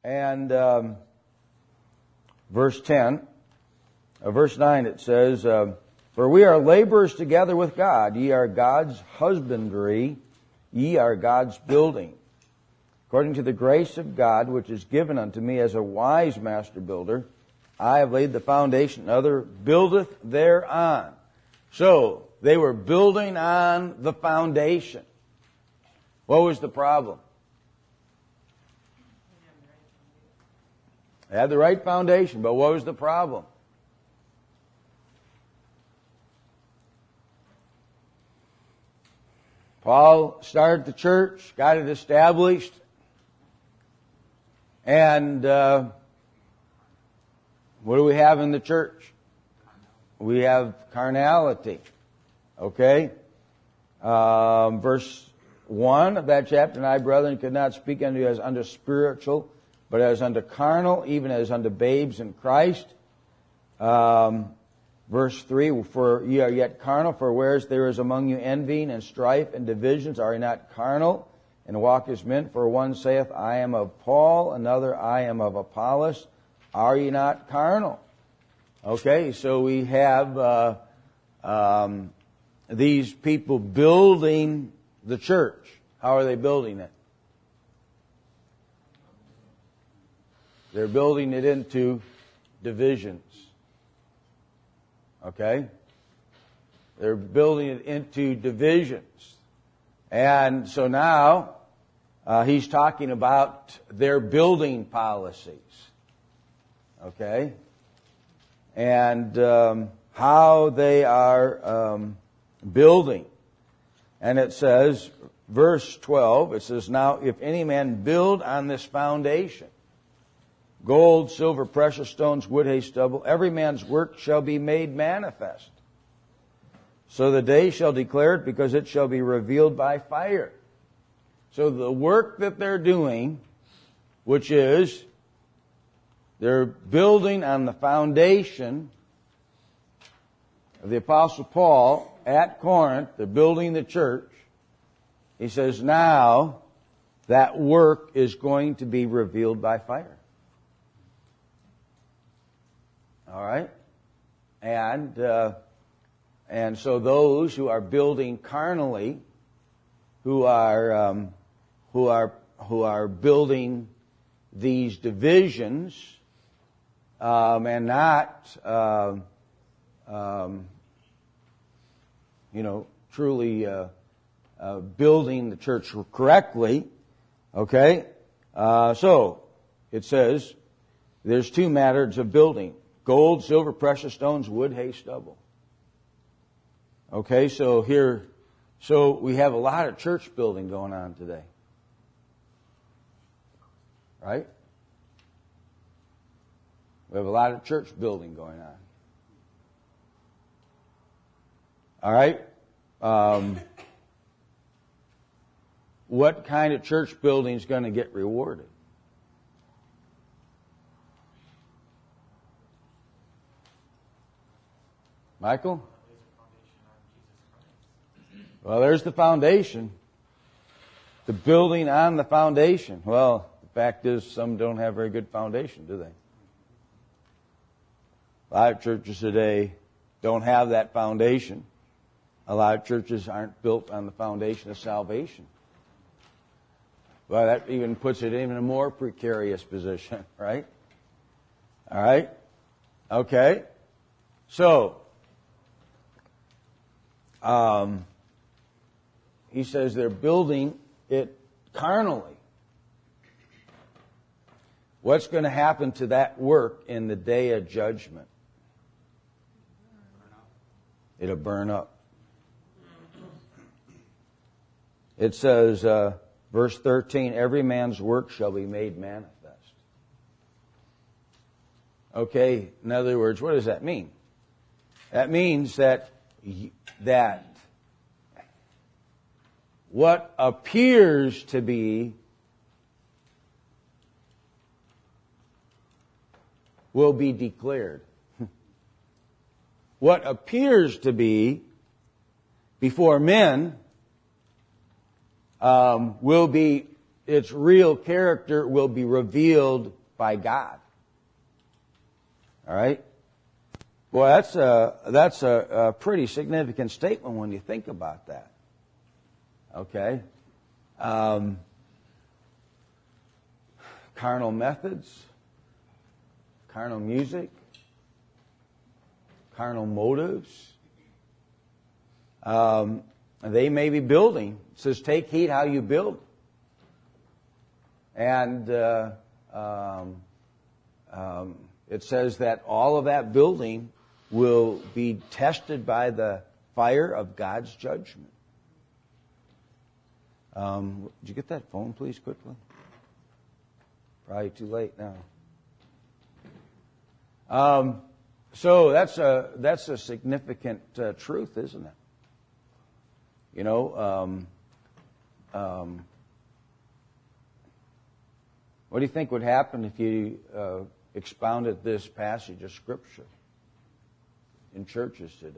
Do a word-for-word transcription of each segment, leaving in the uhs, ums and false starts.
And um, verse ten, uh, verse nine, it says, uh, "For we are laborers together with God. Ye are God's husbandry. Ye are God's building. According to the grace of God, which is given unto me as a wise master builder, I have laid the foundation, other buildeth thereon." So, they were building on the foundation. What was the problem? They had the right foundation, but what was the problem? Paul started the church, got it established, and uh, what do we have in the church? We have carnality. Okay? Um, verse one of that chapter, "And I, brethren, could not speak unto you as unto spiritual, but as unto carnal, even as unto babes in Christ." Um, verse three, "For ye are yet carnal, for whereas there is among you envying and strife and divisions, are ye not carnal, and walk as men? For one saith, I am of Paul, another, I am of Apollos. Are ye not carnal?" Okay, so we have uh, um, these people building the church. How are they building it? They're building it into divisions. Okay? They're building it into divisions. And so now, uh, he's talking about their building policies. Okay? And um, how they are um, building. And it says, verse twelve, it says, "Now if any man build on this foundation, gold, silver, precious stones, wood, hay, stubble, every man's work shall be made manifest. So the day shall declare it, because it shall be revealed by fire." So the work that they're doing, which is they're building on the foundation of the Apostle Paul at Corinth, they're building the church. He says now that work is going to be revealed by fire. All right? And uh, and so those who are building carnally, who are um, who are who are building these divisions, um, and not uh, um, you know truly uh, uh, building the church correctly. Okay, uh, so it says there's two matters of building: gold, silver, precious stones, wood, hay, stubble. Okay, so here, so we have a lot of church building going on today. Right? We have a lot of church building going on. All right? Um, what kind of church building is going to get rewarded? Michael? Well, there's the foundation. The building on the foundation. Well, the fact is, some don't have very good foundation, do they? A lot of churches today don't have that foundation. A lot of churches aren't built on the foundation of salvation. Well, that even puts it in a more precarious position, right? All right? Okay. So, um, he says they're building it carnally. What's going to happen to that work in the day of judgment? It'll burn up. It says, uh, verse thirteen, "Every man's work shall be made manifest." Okay, in other words, what does that mean? That means that that what appears to be will be declared. What appears to be before men um, will be its real character will be revealed by God. All right? Boy, that's a, that's a, a pretty significant statement when you think about that. Okay? Um, carnal methods, carnal music, carnal motives. Um, they may be building. It says, take heed how you build. And uh, um, um, it says that all of that building will be tested by the fire of God's judgment. Um, did you get that phone, please, quickly? Probably too late now. Um, so that's a that's a significant uh, truth, isn't it? You know, um, um, what do you think would happen if you uh, expounded this passage of Scripture in churches today?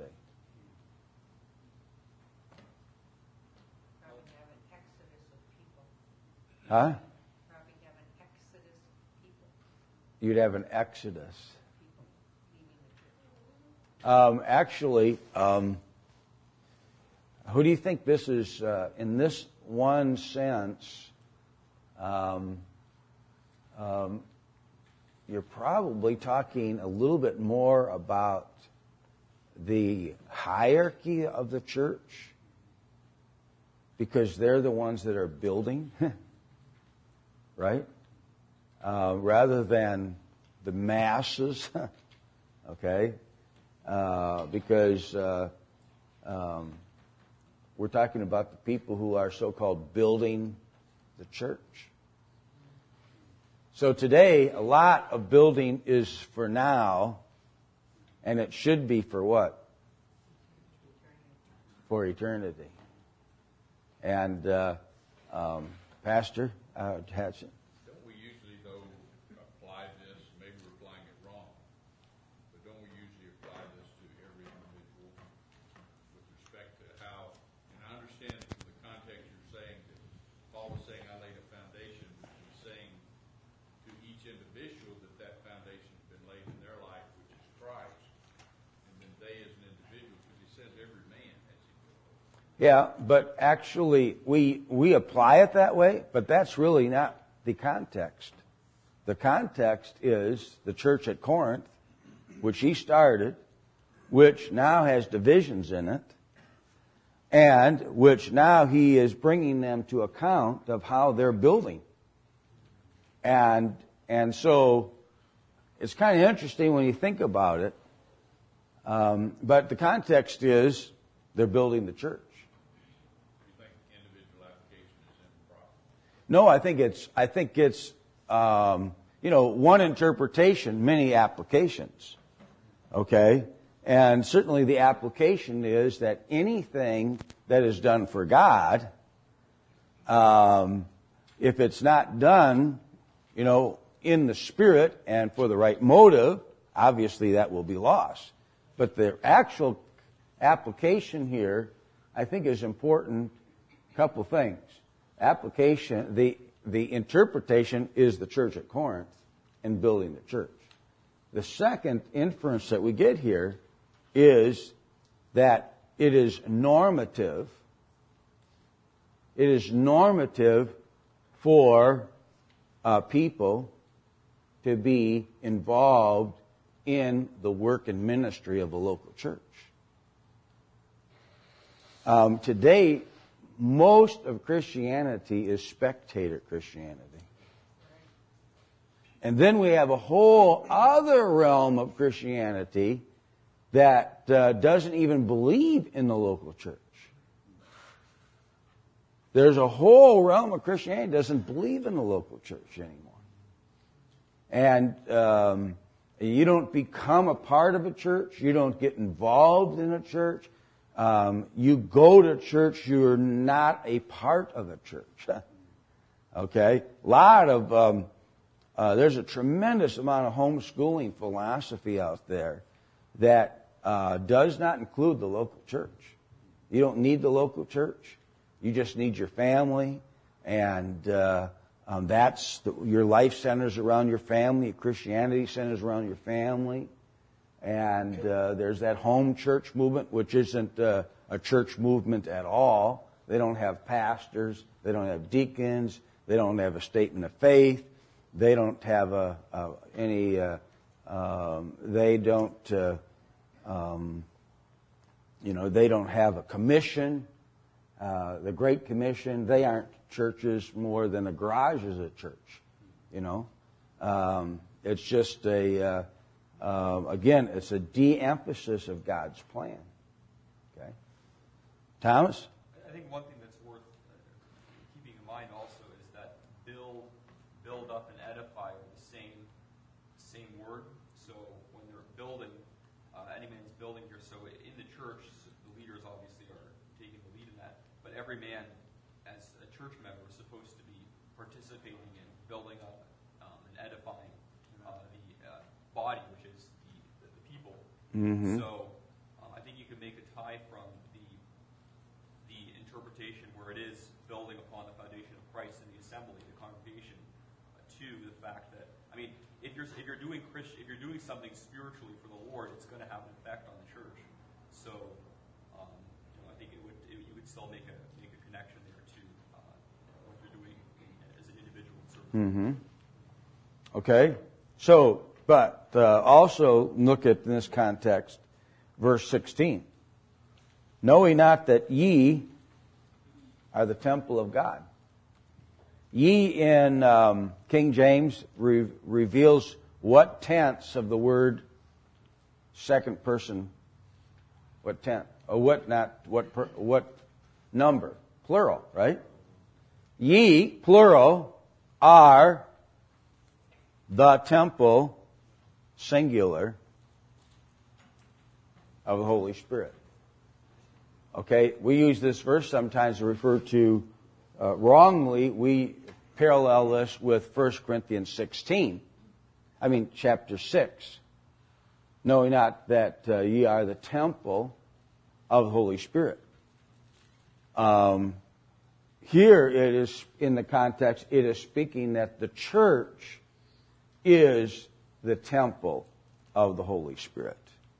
Probably have an exodus of people. Huh? Probably have an exodus of people. You'd have an exodus. People leaving the church. Um, actually, um, who do you think this is, uh, in this one sense, um, um, you're probably talking a little bit more about the hierarchy of the church, because they're the ones that are building, right? Uh, rather than the masses, okay? Uh, because uh, um, we're talking about the people who are so-called building the church. So today, a lot of building is for now, and it should be for what? For eternity. And, uh, um, Pastor uh, Hatchett. Don't we usually, though, apply this, maybe we're applying it wrong, but don't we usually apply this to every individual with respect to how, and I understand from the context you're saying that Paul was saying, I laid a foundation, he's saying to each individual that that foundation has been laid in their life, which is Christ, and then they as an individual, because he says every man has he built. Yeah, but actually we we apply it that way, but that's really not the context. The context is the church at Corinth, which he started, which now has divisions in it, and which now he is bringing them to account of how they're building. And and so it's kind of interesting when you think about it, um, but the context is they're building the church. No, I think it's, I think it's, um, you know, one interpretation, many applications. Okay? And certainly the application is that anything that is done for God, um, if it's not done, you know, in the Spirit and for the right motive, obviously that will be lost. But the actual application here, I think, is important. A couple things. Application, the the interpretation is the church at Corinth and building the church. The second inference that we get here is that it is normative. It is normative for uh, people to be involved in the work and ministry of a local church. Um, today, most of Christianity is spectator Christianity. And then we have a whole other realm of Christianity that uh, doesn't even believe in the local church. There's a whole realm of Christianity that doesn't believe in the local church anymore. And um, you don't become a part of a church. You don't get involved in a church. Um, you go to church, you're not a part of a church. Okay? A lot of, um, uh, there's a tremendous amount of homeschooling philosophy out there that uh, does not include the local church. You don't need the local church. You just need your family and uh, Um, that's the, your life centers around your family. Christianity centers around your family. And uh, there's that home church movement, which isn't uh, a church movement at all. They don't have pastors. They don't have deacons. They don't have a statement of faith. They don't have a, a any. Uh, um, they don't. Uh, um, you know, they don't have a commission. Uh, the Great Commission. They aren't churches more than a garage is a church. You know, um, it's just a. Uh, uh, again, it's a de-emphasis of God's plan. Okay, Thomas. I think one thing that's worth uh, keeping in mind also is that build, build up, and edify are the same, same word. So when they're building, uh, any man's building here. So in the church, the leaders obviously are taking the lead in that. But every man, as a church member, is supposed to be participating in building up um, and edifying uh, the uh, body, which is the, the, the people. Mm-hmm. So uh, I think you can make a tie from the the interpretation where it is building upon the foundation of Christ and the assembly, the congregation, uh, to the fact that, I mean, if you're if you're doing Christ, if you're doing something spiritually for the Lord, it's going to have an effect on the church. So, um, you know, I think it would it, you would still make a make a connection there to uh, what you're doing in, as an individual service. Mm-hmm. Okay, so but uh, also look at in this context, verse sixteen. Know ye not that ye are the temple of God? Ye in um, King James re- reveals what tense of the word second person, what tense, or what not, what per, what number, plural, right? Ye, plural, are the temple, singular, of the Holy Spirit. Okay, we use this verse sometimes to refer to, uh, wrongly, we parallel this with First Corinthians sixteen. I mean, chapter six. Knowing not that uh, ye are the temple of the Holy Spirit. Um, here it is, in the context, it is speaking that the church is the temple of the Holy Spirit.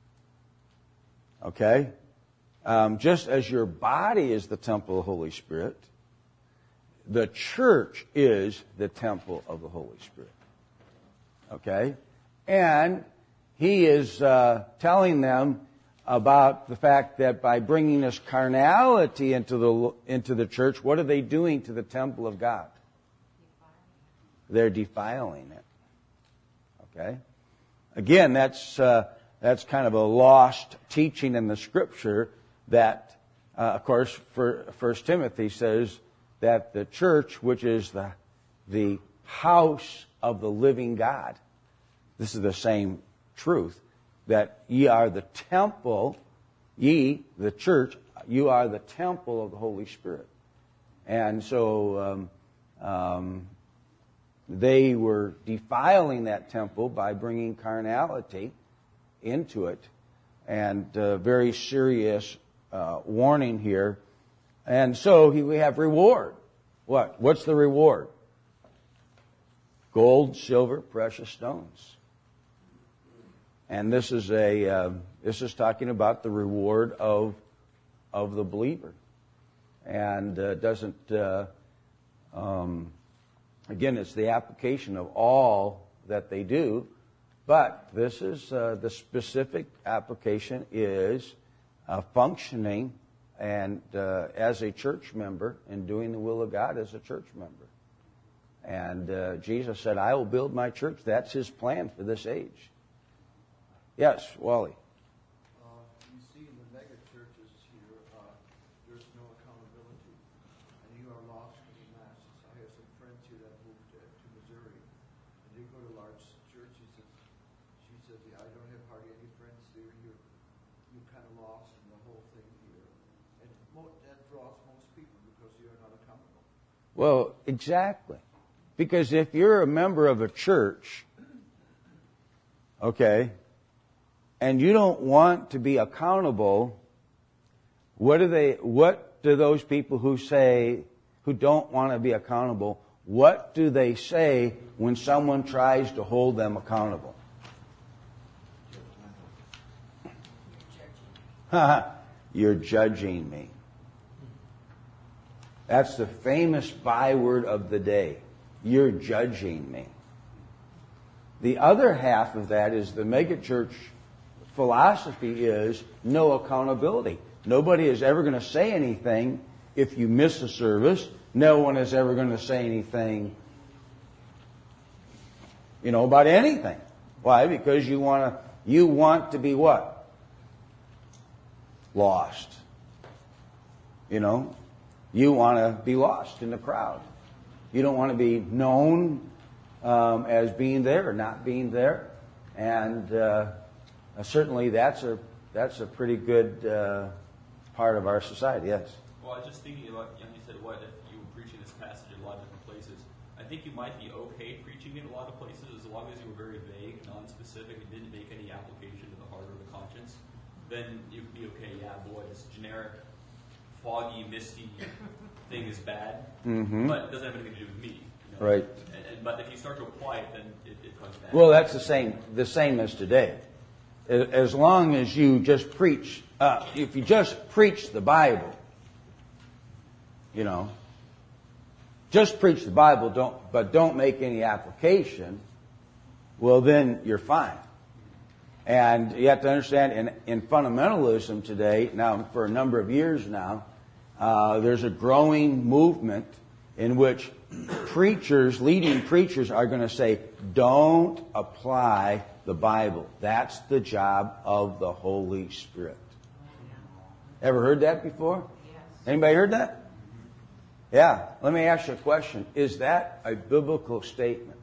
Okay? Um, just as your body is the temple of the Holy Spirit, the church is the temple of the Holy Spirit. Okay? And he is uh, telling them about the fact that by bringing this carnality into the into the church, what are they doing to the temple of God? They're defiling it. Okay? Again, that's uh, that's kind of a lost teaching in the Scripture that, uh, of course, for First Timothy says that the church, which is the the house of the living God, this is the same truth, that ye are the temple, ye, the church, you are the temple of the Holy Spirit. And so um, um, they were defiling that temple by bringing carnality into it. And uh, very serious uh, warning here. And so he, we have reward. What? What's the reward? Gold, silver, precious stones. And this is a uh, this is talking about the reward of of the believer, and uh, doesn't uh, um, again it's the application of all that they do, but this is uh, the specific application is uh, functioning and uh, as a church member and doing the will of God as a church member. And uh, Jesus said, "I will build my church." That's His plan for this age. Yes, Wally. Uh, you see in the mega churches here, uh, there's no accountability, and you are lost in the masses. I have some friends here that moved uh, to Missouri, and they go to large churches. And she says, "Yeah, I don't have hardly any friends there. You're you're kind of lost in the whole thing here," and mo- that draws most people because you're not accountable. Well, exactly, because if you're a member of a church, okay, and you don't want to be accountable, what do they? What do those people who say who don't want to be accountable? what do they say when someone tries to hold them accountable? You're judging me. That's the famous byword of the day. You're judging me. The other half of that is the megachurch philosophy is no accountability. Nobody is ever going to say anything if you miss a service. No one is ever going to say anything, you know, about anything. Why? Because you want to, you want to be what? Lost. You know? You want to be lost in the crowd. You don't want to be known um, as being there or not being there. And uh, certainly that's a that's a pretty good uh, part of our society, yes. Well, I was just thinking about, you know, you said, what if you were preaching this passage in a lot of different places? I think you might be okay preaching it in a lot of places as long as you were very vague, non-specific, and didn't make any application to the heart or the conscience. Then you'd be okay, yeah, boy, this generic, foggy, misty thing is bad, Mm-hmm. but it doesn't have anything to do with me. You know? Right. And, and, but if you start to apply it, then it, it comes back. Well, that's the same the same as today. As long as you just preach, uh, if you just preach the Bible, you know, just preach the Bible, don't but don't make any application, well, then you're fine. And you have to understand, in, in fundamentalism today, now for a number of years now, uh, there's a growing movement in which preachers, leading preachers, are going to say, don't apply the Bible. That's the job of the Holy Spirit. Ever heard that before? Yes. Anybody heard that? Yeah. Let me ask you a question. Is that a biblical statement?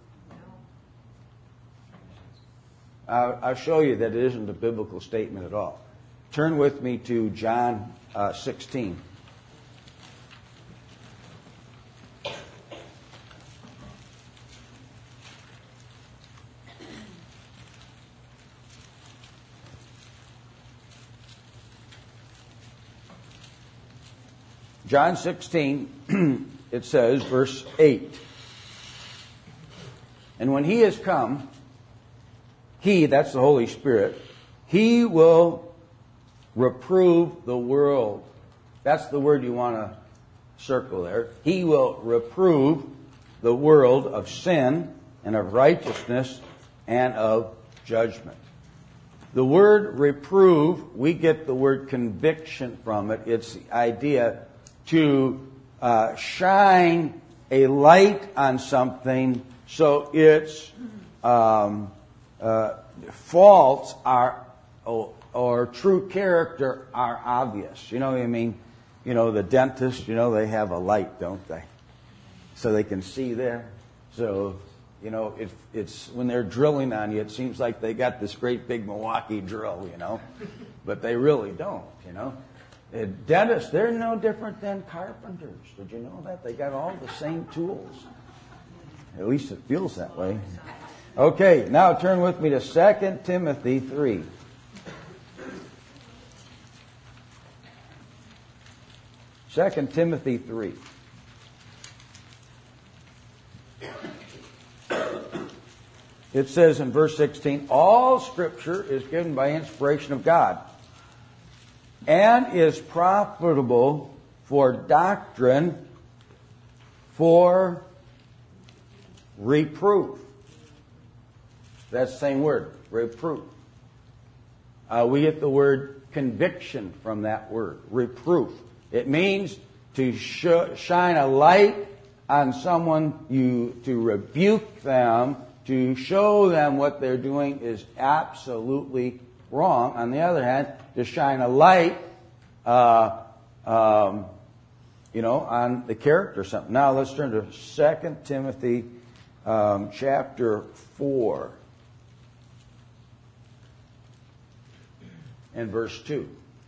I'll, I'll show you that it isn't a biblical statement at all. Turn with me to John uh, sixteen. John sixteen, it says, verse eight. And when he has come, he, that's the Holy Spirit, he will reprove the world. That's the word you want to circle there. He will reprove the world of sin and of righteousness and of judgment. The word reprove, we get the word conviction from it. It's the idea to uh, shine a light on something so its um, uh, faults are or, or true character are obvious. You know what I mean? You know, the dentist, you know, they have a light, don't they? So they can see there. So, you know, it, it's when they're drilling on you, it seems like they got this great big Milwaukee drill, you know, but they really don't, you know. The dentists, they're no different than carpenters. Did you know that? They got all the same tools. At least it feels that way. Okay, now turn with me to Second Timothy three. Second Timothy three. It says in verse sixteen, all Scripture is given by inspiration of God and is profitable for doctrine, for reproof. That's the same word, reproof. Uh, we get the word conviction from that word, reproof. It means to sh- shine a light on someone, you to rebuke them, to show them what they're doing is absolutely wrong. On the other hand, to shine a light, uh, um, you know, on the character or something. Now let's turn to Second Timothy um, chapter four and verse two.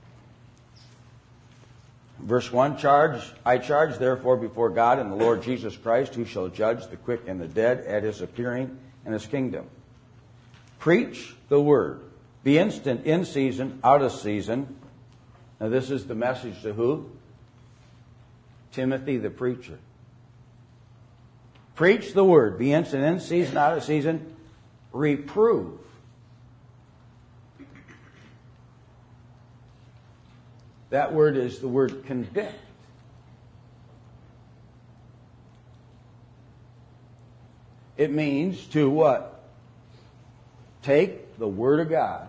Verse one, charge, I charge therefore before God and the Lord Jesus Christ, who shall judge the quick and the dead at his appearing and his kingdom. Preach the word. Be instant in season, out of season. Now this is the message to who? Timothy the preacher. Preach the word. Be instant in season, out of season. Reprove. That word is the word convict. It means to what? Take the Word of God,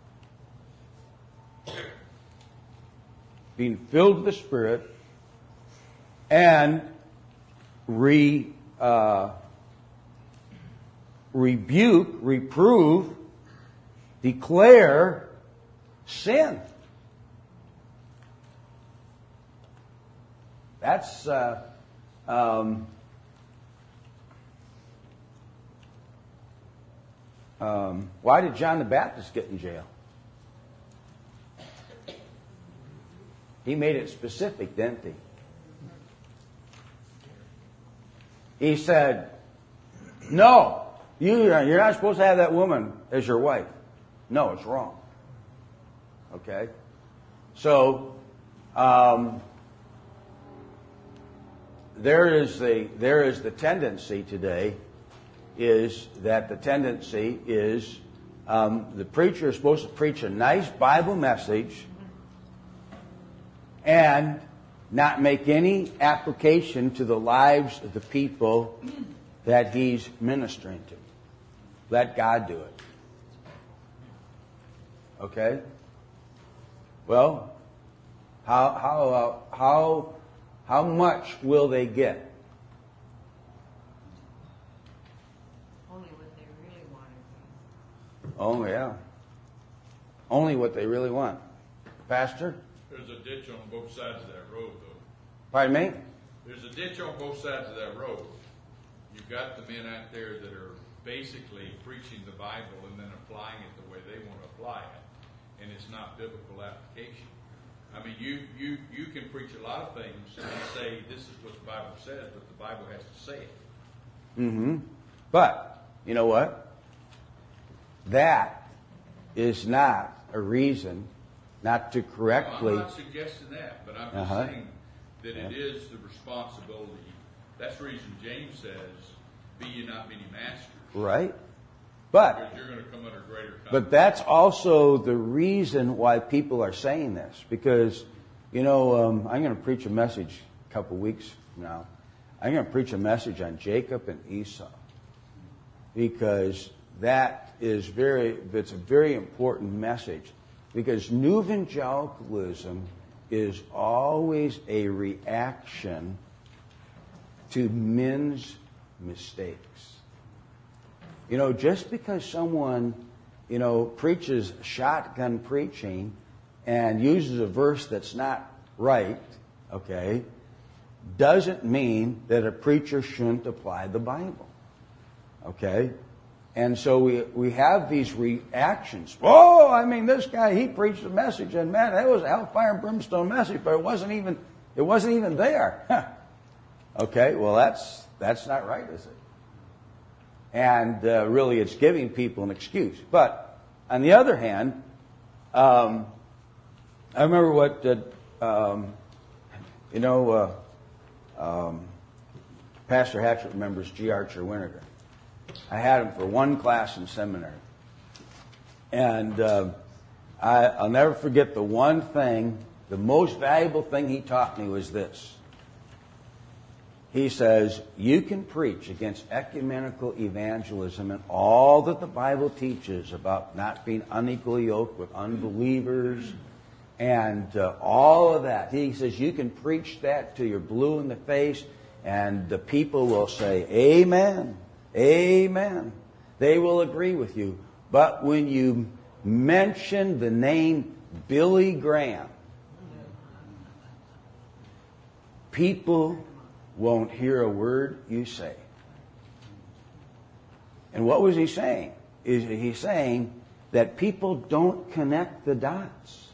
being filled with the Spirit, and re, uh, rebuke, reprove, declare sin. That's uh, um, um, why did John the Baptist get in jail? He made it specific, didn't he? He said, "No, you you're not supposed to have that woman as your wife. No, it's wrong." Okay, so. Um, There is the there is the tendency today, is that the tendency is um, the preacher is supposed to preach a nice Bible message and not make any application to the lives of the people that he's ministering to. Let God do it. Okay? Well, how how uh, how How much will they get? Only what they really wanted. Oh, yeah. Only what they really want. Pastor? There's a ditch on both sides of that road, though. Pardon me? There's a ditch on both sides of that road. You've got the men out there that are basically preaching the Bible and then applying it the way they want to apply it. And it's not biblical application. I mean, you, you, you can preach a lot of things and say this is what the Bible says, but the Bible has to say it. Mm-hmm. But, you know what? That is not a reason not to correctly... No, I'm not suggesting that, but I'm just uh-huh. saying that yeah. it is the responsibility. That's the reason James says, be ye not many masters. Right. But... Because you're going to come under greater consequences. But that's also the reason why people are saying this. Because, you know, um, I'm going to preach a message a couple weeks from now. I'm going to preach a message on Jacob and Esau. Because that is very, it's a very important message. Because new evangelicalism is always a reaction to men's mistakes. You know, just because someone, you know, preaches shotgun preaching and uses a verse that's not right, okay, doesn't mean that a preacher shouldn't apply the Bible. Okay? And so we we have these reactions. Oh, I mean, this guy, he preached a message, and man, that was a hellfire and brimstone message, but it wasn't even it wasn't even there. Okay, well that's that's not right, is it? And uh, really, it's giving people an excuse. But on the other hand, um, I remember what, uh, um, you know, uh, um, Pastor Hatchett remembers G. Archer Winnegar. I had him for one class in seminary. And uh, I, I'll never forget the one thing, the most valuable thing he taught me was this. He says, you can preach against ecumenical evangelism and all that the Bible teaches about not being unequally yoked with unbelievers and uh, all of that. He says, you can preach that till you're blue in the face and the people will say, amen, amen. They will agree with you. But when you mention the name Billy Graham, people won't hear a word you say. And what was he saying? Is he saying that people don't connect the dots?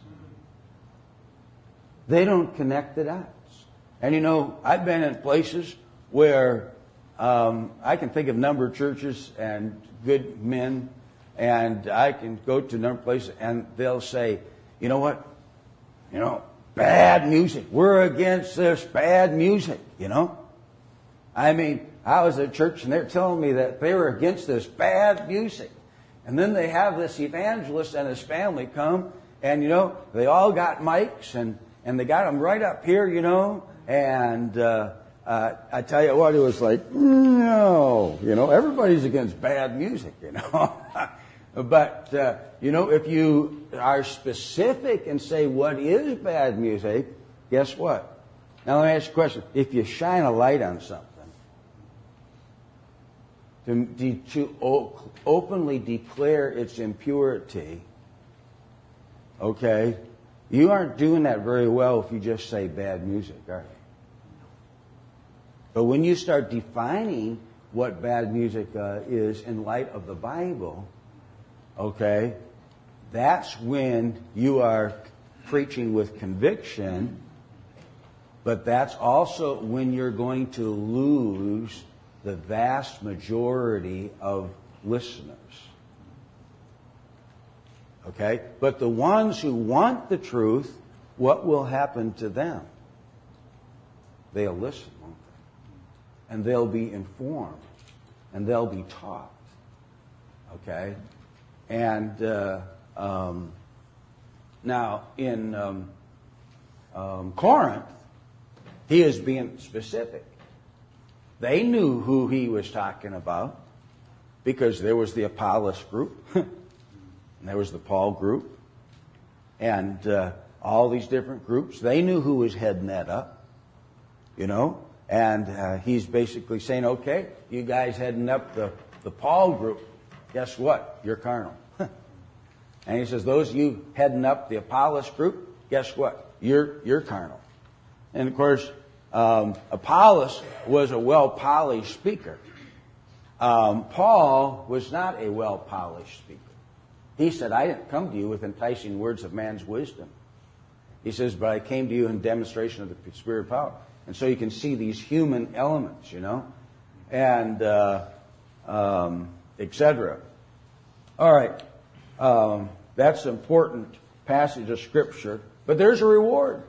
They don't connect the dots. And you know, I've been in places where um, I can think of a number of churches and good men, and I can go to a number of places and they'll say, you know what? You know, bad music. We're against this bad music, you know. I mean, I was at church and they're telling me that they were against this bad music. And then they have this evangelist and his family come, and, you know, they all got mics, and, and they got them right up here, you know, and uh, uh, I tell you what, it was like, no, you know, everybody's against bad music, you know. But, uh, you know, if you are specific and say what is bad music, guess what? Now let me ask you a question. If you shine a light on something, to, de- to o- openly declare its impurity, okay, you aren't doing that very well if you just say bad music, are you? But when you start defining what bad music uh, is in light of the Bible, okay, that's when you are preaching with conviction, but that's also when you're going to lose the vast majority of listeners. Okay? But the ones who want the truth, what will happen to them? They'll listen, won't they? And they'll be informed. And they'll be taught. Okay? And uh, um, now in um, um, Corinth, he is being specific. They knew who he was talking about because there was the Apollos group and there was the Paul group and uh, all these different groups. They knew who was heading that up, you know. And uh, he's basically saying, okay, you guys heading up the, the Paul group, guess what? You're carnal. And he says, those of you heading up the Apollos group, guess what? You're, you're carnal. And of course, um, Apollos was a well-polished speaker. Um, Paul was not a well-polished speaker. He said, I didn't come to you with enticing words of man's wisdom. He says, but I came to you in demonstration of the Spirit of power. And so you can see these human elements, you know, and uh, um, et cetera. All right. Um, that's an important passage of Scripture. But there's a reward.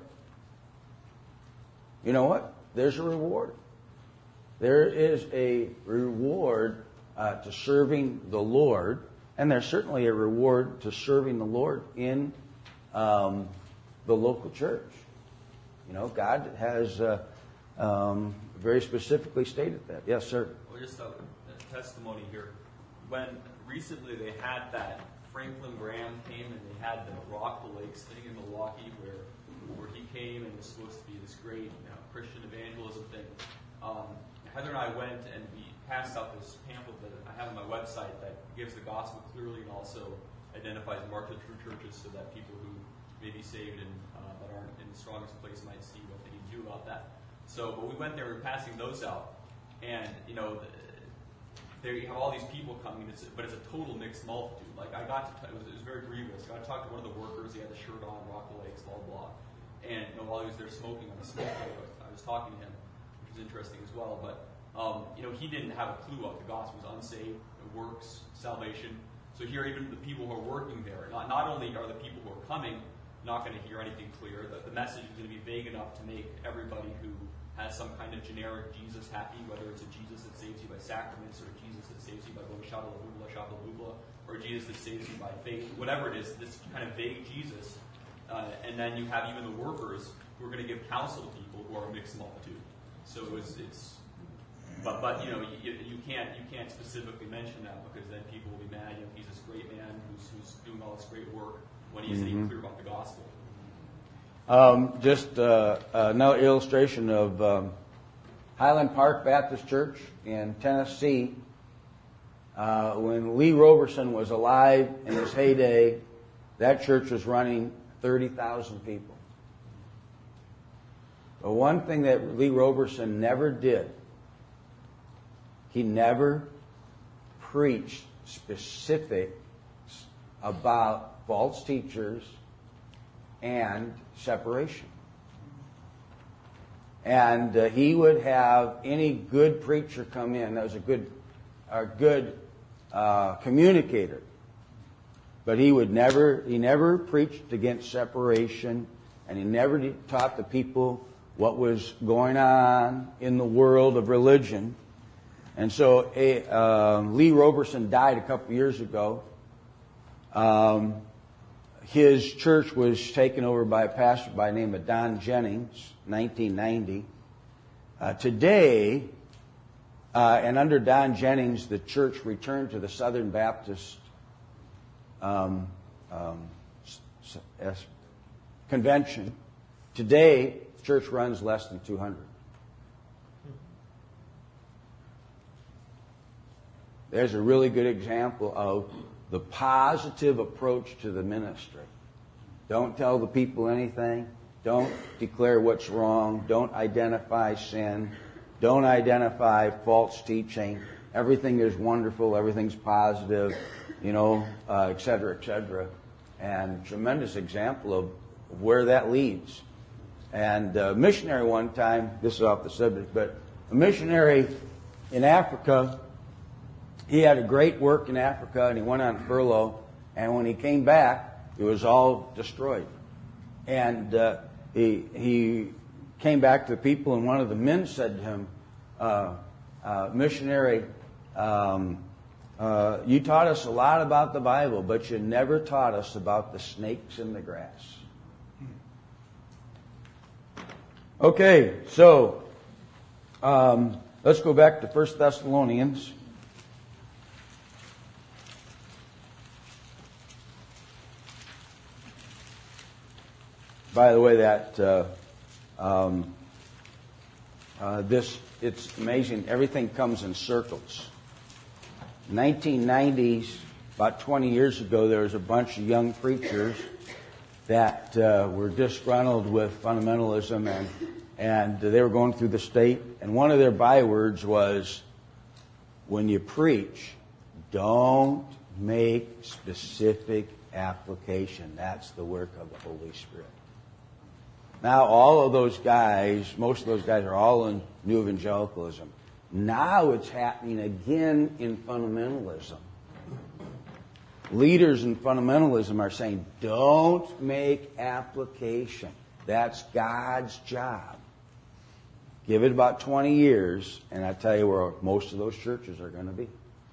You know what? There's a reward. There is a reward uh, to serving the Lord. And there's certainly a reward to serving the Lord in um, the local church. You know, God has uh, um, very specifically stated that. Yes, sir. Well, just a, a testimony here. When recently they had that, Franklin Graham came and they had the Rock the Lakes thing in Milwaukee where where he came and was supposed to be this great you know, Christian evangelism thing. Um, Heather and I went and we passed out this pamphlet that I have on my website that gives the gospel clearly and also identifies marked the true churches so that people who may be saved and uh, that aren't in the strongest place might see what they need to do about that. So, but we went there, we were passing those out, and you know, the, there you have all these people coming, it's, but it's a total mixed multitude. Like I got to, t- it, was, it was very grievous. I got to talk to one of the workers. He had a shirt on, Rock the Lakes, blah blah. And you know, while he was there smoking on the smoke break, I was talking to him, which was interesting as well. But um, you know, he didn't have a clue what the gospel was: unsaved, works, salvation. So here, even the people who are working there, not not only are the people who are coming not going to hear anything clear, the, the message is going to be vague enough to make everybody who has some kind of generic Jesus happy, whether it's a Jesus that saves you by sacraments, or a Jesus that saves you by going shabalabubla, shabalabubla, or a Jesus that saves you by faith, whatever it is, this kind of vague Jesus. Uh, and then you have even the workers who are going to give counsel to people who are a mixed multitude. So it's, it's but but you know you, you can't you can't specifically mention that because then people will be mad. You know, he's this great man who's who's doing all this great work when he isn't Mm-hmm. even clear about the gospel. Um, just uh, another illustration of um, Highland Park Baptist Church in Tennessee. Uh, when Lee Roberson was alive in his heyday, that church was running thirty thousand people. But one thing that Lee Roberson never did, he never preached specifics about false teachers and separation. And uh, he would have any good preacher come in that was a good, a good uh, communicator. But he would never, he never preached against separation, and he never did, taught the people what was going on in the world of religion. And so a, uh, Lee Roberson died a couple years ago. Um, his church was taken over by a pastor by the name of Don Jennings, nineteen ninety. Uh, today, uh, and under Don Jennings, the church returned to the Southern Baptist um, um, s- s- convention. Today, the church runs less than two hundred. There's a really good example of the positive approach to the ministry. Don't tell the people anything. Don't declare what's wrong. Don't identify sin. Don't identify false teaching. Everything is wonderful. Everything's positive, you know, uh, et cetera, et cetera. And tremendous example of where that leads. And a missionary one time, this is off the subject, but a missionary in Africa, he had a great work in Africa, and he went on furlough. And when he came back, it was all destroyed. And uh, he he came back to the people, and one of the men said to him, uh, uh, "Missionary, um, uh, you taught us a lot about the Bible, but you never taught us about the snakes in the grass." Okay, so um, let's go back to First Thessalonians. By the way, that uh, um, uh, this, it's amazing. Everything comes in circles. nineteen nineties, about twenty years ago, there was a bunch of young preachers that uh, were disgruntled with fundamentalism, and, and they were going through the state. And one of their bywords was, when you preach, don't make specific application. That's the work of the Holy Spirit. Now, all of those guys, most of those guys are all in New Evangelicalism. Now it's happening again in fundamentalism. Leaders in fundamentalism are saying, don't make application. That's God's job. Give it about twenty years, and I tell you where most of those churches are going to be.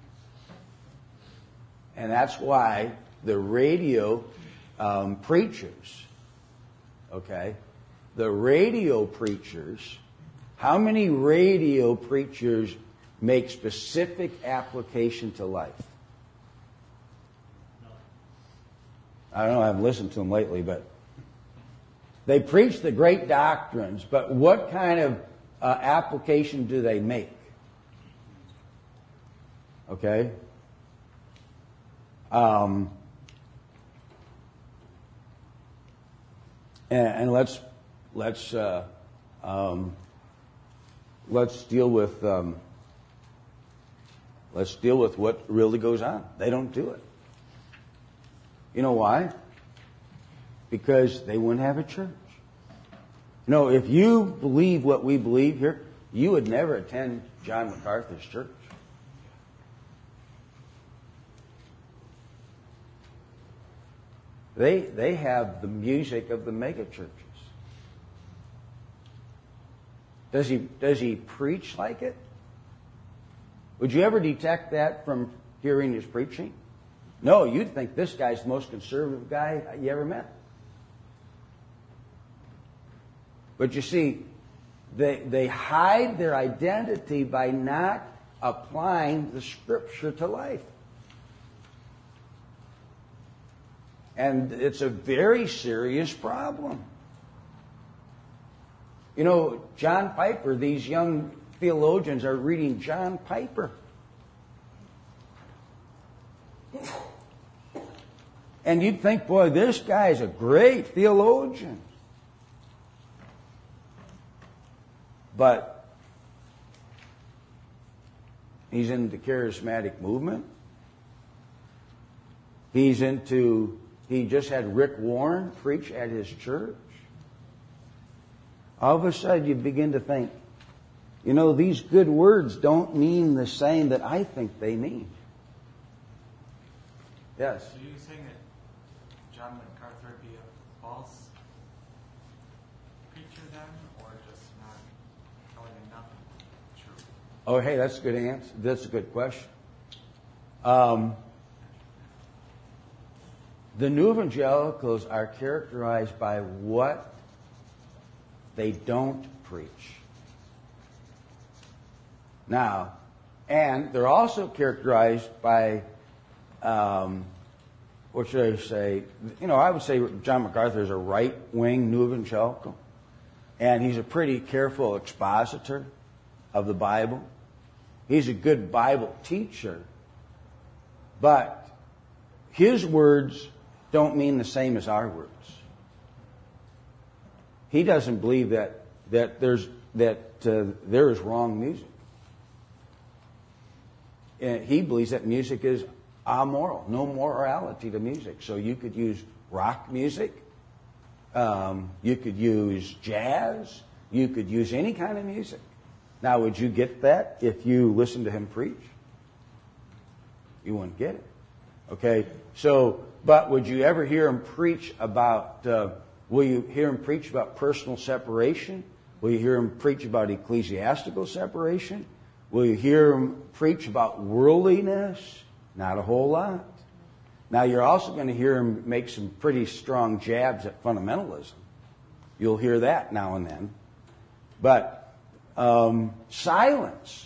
And that's why the radio um, preachers, okay, the radio preachers, how many radio preachers make specific application to life? I don't know, I haven't listened to them lately, but they preach the great doctrines, but what kind of uh, application do they make? Okay? Um, and, and let's let's uh, um, let's deal with um, let's deal with what really goes on. They don't do it. You know why? Because they wouldn't have a church. You know, if you believe what we believe here, you would never attend John MacArthur's church. They they have the music of the mega churches. Does he does he preach like it? Would you ever detect that from hearing his preaching? No, you'd think this guy's the most conservative guy you ever met. But you see, they they hide their identity by not applying the Scripture to life. And it's a very serious problem. You know, John Piper, these young theologians are reading John Piper. And you'd think, boy, this guy's a great theologian. But he's in the charismatic movement. He's into, he just had Rick Warren preach at his church. All of a sudden you begin to think, you know, these good words don't mean the same that I think they mean. Yes? So you're saying that John MacArthur be a false preacher then, or just not telling enough truth? Oh, hey, that's a good answer. That's a good question. Um, the New Evangelicals are characterized by what they don't preach. Now, and they're also characterized by, um, what should I say? You know, I would say John MacArthur is a right-wing New Evangelical, and he's a pretty careful expositor of the Bible. He's a good Bible teacher, but his words don't mean the same as our words. He doesn't believe that that there's that uh, there is wrong music. And he believes that music is amoral, no morality to music. So you could use rock music, um, you could use jazz, you could use any kind of music. Now, would you get that if you listened to him preach? You wouldn't get it. Okay? So, but would you ever hear him preach about, uh, will you hear him preach about personal separation? Will you hear him preach about ecclesiastical separation? Will you hear him preach about worldliness? Not a whole lot. Now, you're also going to hear him make some pretty strong jabs at fundamentalism. You'll hear that now and then. But um, silence.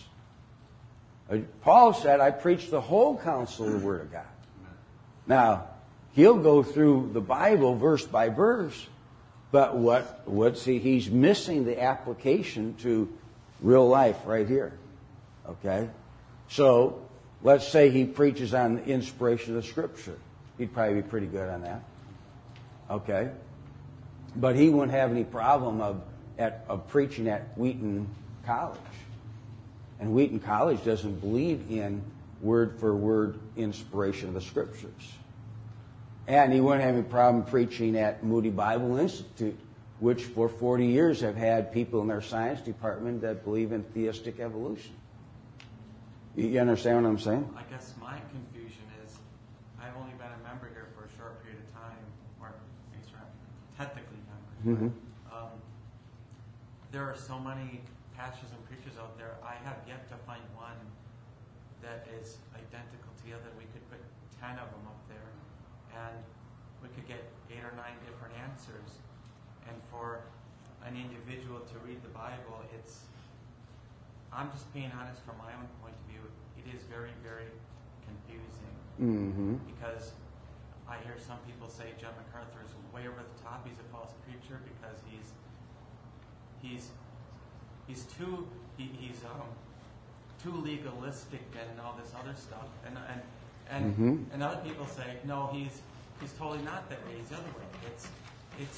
Paul said, I preach the whole counsel of the Word of God. Now, he'll go through the Bible verse by verse, but what, what's he? He's missing the application to real life right here. Okay? So, let's say he preaches on the inspiration of the Scripture. He'd probably be pretty good on that. Okay? But he wouldn't have any problem of, at, of preaching at Wheaton College. And Wheaton College doesn't believe in word-for-word inspiration of the Scriptures. And he wouldn't have any problem preaching at Moody Bible Institute, which for forty years have had people in their science department that believe in theistic evolution. You understand what I'm saying? I guess my confusion is I've only been a member here for a short period of time, or I guess I'm technically member. Mm-hmm. Um, there are so many pastors and preachers out there. I have yet to find one that is identical to the other. We could put ten of them up there, and we could get eight or nine different answers. And for an individual to read the Bible, it's I'm just being honest from my own point of view. It is very, very confusing Mm-hmm. because I hear some people say John MacArthur is way over the top. He's a false preacher because he's he's he's too he, he's um, too legalistic and all this other stuff. And and and, Mm-hmm. and other people say no, he's he's totally not that way. He's the other way. It's it's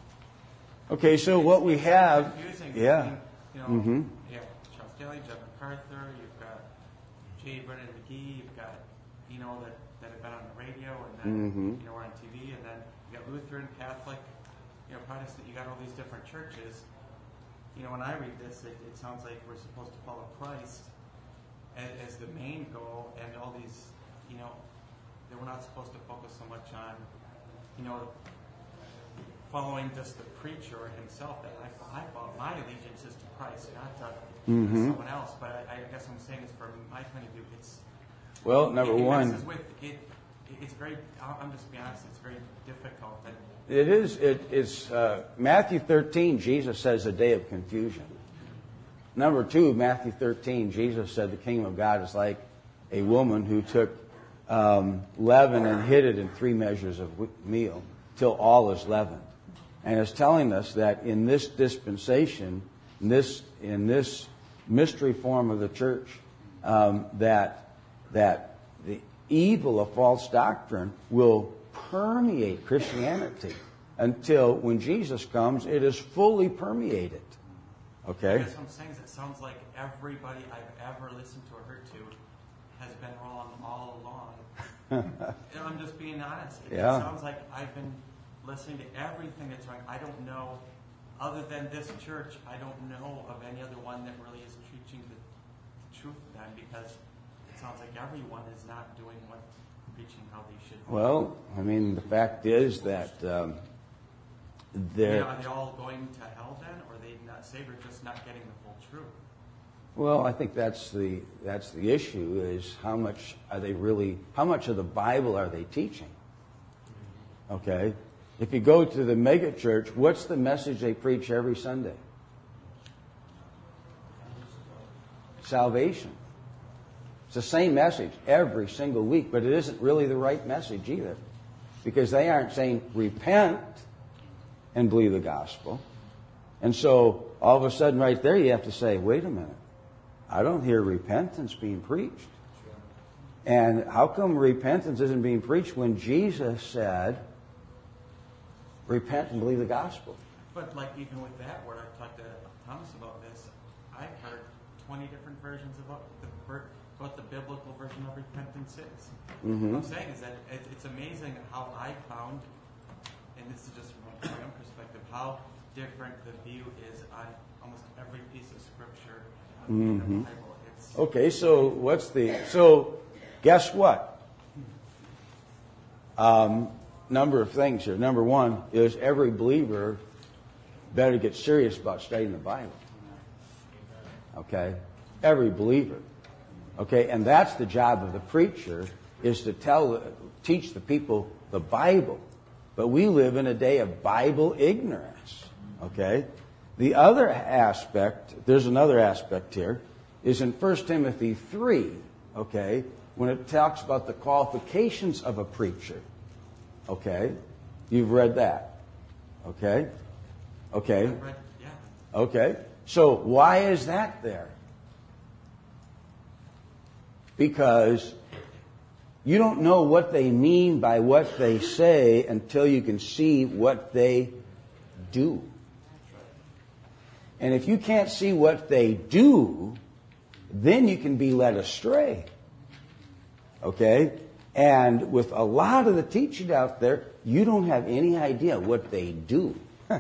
Okay, so it's, what we it's have, confusing yeah. between, you know, Mm-hmm. yeah, Charles Daly, John MacArthur, you've got J. Brennan McGee, you've got, you know, that, that have been on the radio and then, Mm-hmm. you know, we're on T V, and then you got Lutheran, Catholic, you know, Protestant, you got all these different churches. You know, when I read this, it, it sounds like we're supposed to follow Christ as, as the main goal, and all these, you know, that we're not supposed to focus so much on, you know, following just the preacher himself. That I, I follow, my allegiance is to Christ, not to Mm-hmm. someone else. But I, I guess I'm saying is from my point of view, it's Well, number it, it one, messes with it. It's very. I'm just being honest. It's very difficult. And it is. It, it's uh, Matthew thirteen. Jesus says a day of confusion. Number two, Matthew thirteen. Jesus said the kingdom of God is like a woman who took um, leaven and hid it in three measures of meal till all is leavened. And it's telling us that in this dispensation, in this in this mystery form of the church, um, that that the evil of false doctrine will permeate Christianity until when Jesus comes, it is fully permeated. I Okay. guess what I'm saying is it sounds like everybody I've ever listened to or heard to has been wrong all along. And I'm just being honest. It Yeah. sounds like I've been listening to everything that's wrong. I don't know, other than this church, I don't know of any other one that really is preaching the truth then, because it sounds like everyone is not doing what, preaching how they should. Well, I mean, the fact is that um, I mean, there. are they all going to hell then, or are they not saved, or just not getting the full truth? Well, I think that's the that's the issue is how much are they really, how much of the Bible are they teaching? Okay? If you go to the mega church, what's the message they preach every Sunday? Salvation. It's the same message every single week, but it isn't really the right message either. Because they aren't saying repent and believe the gospel. And so all of a sudden right there you have to say, wait a minute. I don't hear repentance being preached. And how come repentance isn't being preached when Jesus said, repent and believe the gospel? But like even with that word, I've talked to Thomas about this. I've heard twenty different versions about the what the biblical version of repentance is. Mm-hmm. What I'm saying is that it, it's amazing how I found, and this is just from my own perspective, how different the view is on almost every piece of scripture in Mm-hmm. the Bible. It's, Okay, so what's the, so guess what? Um, number of things here. Number one is every believer better get serious about studying the Bible. Okay? Every believer. Okay, and that's the job of the preacher, is to tell, teach the people the Bible. But we live in a day of Bible ignorance. Okay? The other aspect, there's another aspect here, is in First Timothy three, okay, when it talks about the qualifications of a preacher. Okay? You've read that. Okay? Okay? I've read, yeah. Okay. So why is that there? Because you don't know what they mean by what they say until you can see what they do. And if you can't see what they do, then you can be led astray. Okay? And with a lot of the teaching out there, you don't have any idea what they do.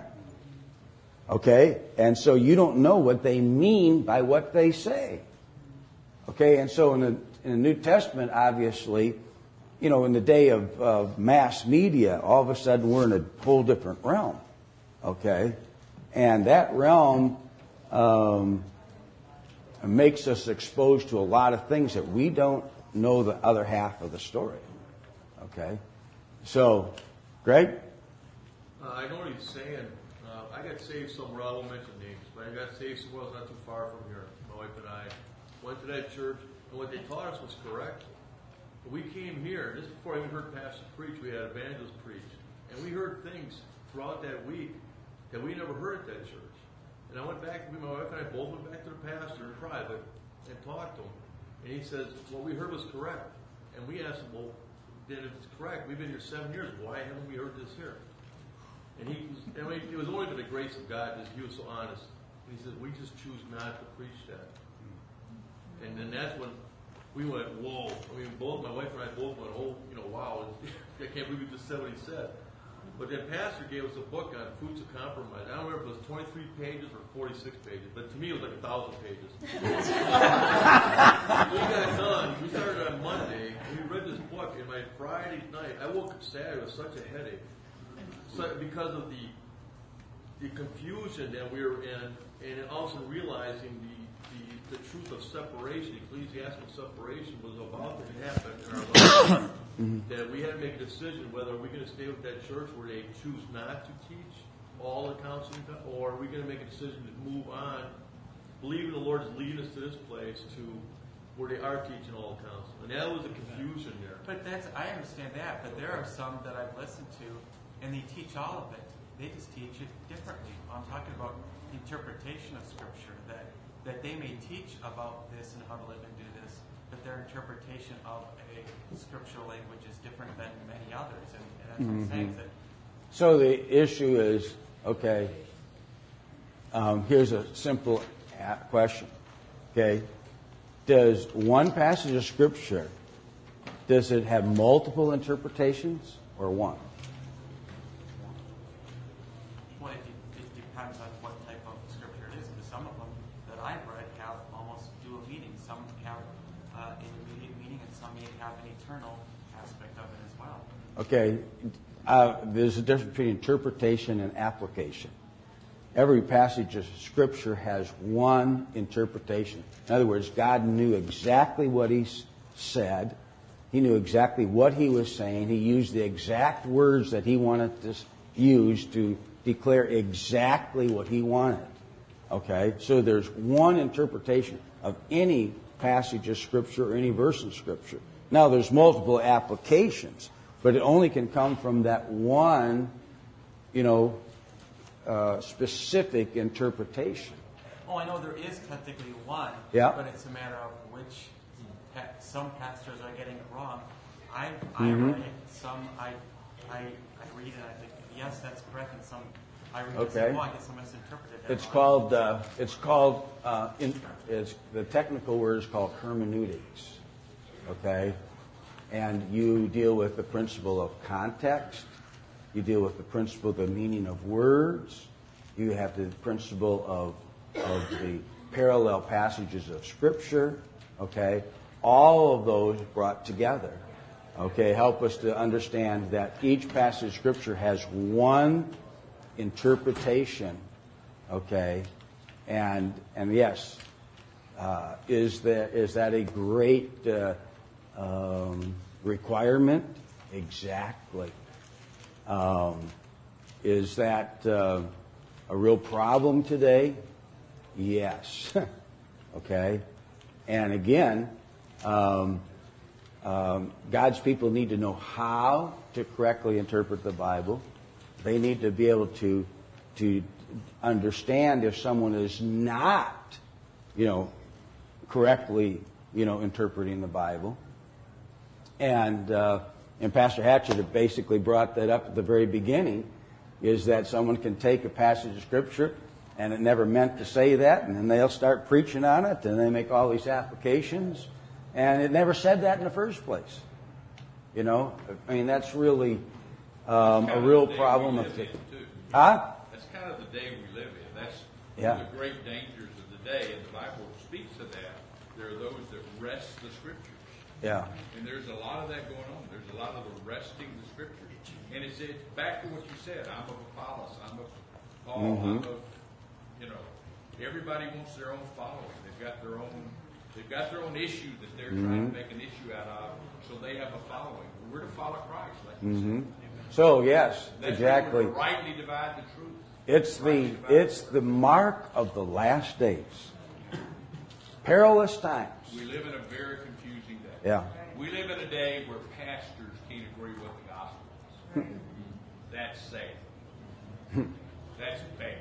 Okay? And so you don't know what they mean by what they say. Okay? And so in the, in the New Testament, obviously, you know, in the day of, of mass media, all of a sudden we're in a whole different realm. Okay? And that realm um, makes us exposed to a lot of things that we don't know the other half of the story. Okay? So, Greg? Uh, I know what he's saying. Uh, I got saved somewhere, I won't mention names, but I got saved somewhere else not too far from here. My wife and I went to that church, and what they taught us was correct. But we came here, just before I even heard Pastor preach, we had evangelists preach. And we heard things throughout that week that we never heard at that church. And I went back, my wife and I both went back to the pastor in private and talked to him. And he says, what we heard was correct. And we asked him, well, then if it's correct, we've been here seven years, why haven't we heard this here? And he was, I mean, it was only for the grace of God that he was so honest. And he said, we just choose not to preach that. And then that's when we went, whoa. I mean, both, my wife and I both went, oh, you know, wow. I can't believe he just said what he said. But then Pastor gave us a book on fruits of compromise. I don't remember if it was twenty-three pages or forty-six pages, but to me it was like a thousand pages. We got done. We started on Monday, and we read this book. And my Friday night, I woke up Saturday with such a headache, so, because of the the confusion that we were in, and also realizing the, the, the truth of separation, ecclesiastical separation, was about to happen in our lives. That we had to make a decision whether we're going to stay with that church where they choose not to teach all the counseling, or are we going to make a decision to move on, believing the Lord is leading us to this place to where they are teaching all counseling. And that was a confusion there. But that's, I understand that, but there are some that I've listened to, and they teach all of it. They just teach it differently. I'm talking about interpretation of Scripture, that, that they may teach about this and how to live and do this, but their interpretation of a scriptural language is different than many others. And, and that's what I'm saying. Is that So the issue is, okay, um, here's a simple a- question. Okay, does one passage of Scripture, does it have multiple interpretations or one? well, it, it depends on what type of Scripture it is. Because some of them that I've read have almost dual meaning. Some have uh, an immediate meaning, and some may have an eternal aspect of it as well. Okay, uh, there's a difference between interpretation and application. every passage of Scripture has one interpretation. In other words, God knew exactly what He said. He knew exactly what He was saying. He used the exact words that He wanted to use to declare exactly what He wanted. Okay? So there's one interpretation of any passage of Scripture or any verse of Scripture. Now, there's multiple applications, but it only can come from that one, you know, uh, specific interpretation. Oh, I know there is technically one, Yeah. but it's a matter of which. Pa- some pastors are getting it wrong. I I Mm-hmm. read it. Some I I I read it. I think yes, that's correct, and some I read it. Okay. And say, oh, I guess I misinterpreted that. It's wrong. called, uh, it's called, uh, in, it's, the technical word is called hermeneutics. Okay? And you deal with the principle of context. You deal with the principle of the meaning of words. You have the principle of, of the parallel passages of Scripture. Okay? All of those brought together. Okay? Help us to understand that each passage of Scripture has one interpretation. Okay, and and yes, uh, is that is that a great uh, um, requirement? Exactly. Um, is that uh, a real problem today? Yes. Okay, and again, um, um, God's people need to know how to correctly interpret the Bible. They need to be able to to understand if someone is not, you know, correctly, you know, interpreting the Bible. And uh, and Pastor Hatchett had basically brought that up at the very beginning, is that someone can take a passage of Scripture and it never meant to say that, and then they'll start preaching on it, and they make all these applications, and it never said that in the first place. You know, I mean, that's really um, a real problem. Of the, huh? That's kind of the day we live in. That's Yeah. one of the great dangers of the day, and the Bible speaks of that. There are those that wrest the Scriptures. Yeah. And there's a lot of that going on. There's a lot of the wresting the Scriptures. And it's, it's back to what you said. I'm of Apollos. I'm of Paul. Mm-hmm. I'm of, you know, everybody wants their own following. They've got their own, they've got their own issue that they're Mm-hmm. trying to make an issue out of, so they have a following. We're to follow Christ, like you Mm-hmm. said. So yes, That's exactly. when we rightly divide the truth. It's the Rightly divide it's the mark of the last days. Perilous times. We live in a very confusing day. Yeah. We live in a day where pastors can't agree what the gospel is. That's sad. That's bad.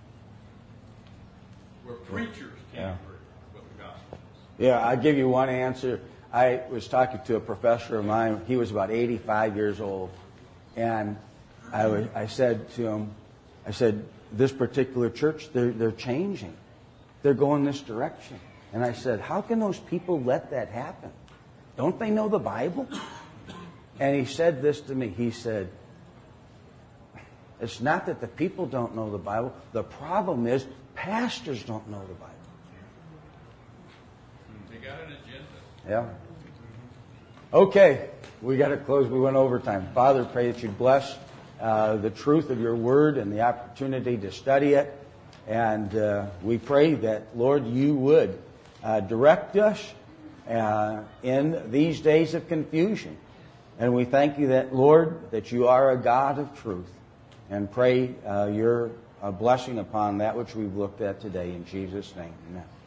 Where preachers can't Yeah. agree what the gospel is. Yeah, I'll give you one answer. I was talking to a professor of mine. He was about eighty-five years old. And I, was, I said to him, I said, this particular church, they're, they're changing. They're going this direction. And I said, how can those people let that happen? Don't they know the Bible? And he said this to me. He said, it's not that the people don't know the Bible. The problem is pastors don't know the Bible. They got an agenda. Yeah. Okay, we got to close. We went overtime. Father, pray that you bless uh, the truth of your word and the opportunity to study it. And uh, we pray that, Lord, you would uh, direct us uh, in these days of confusion. And we thank you that, Lord, that you are a God of truth. And pray uh, your uh, blessing upon that which we've looked at today. In Jesus' name, amen.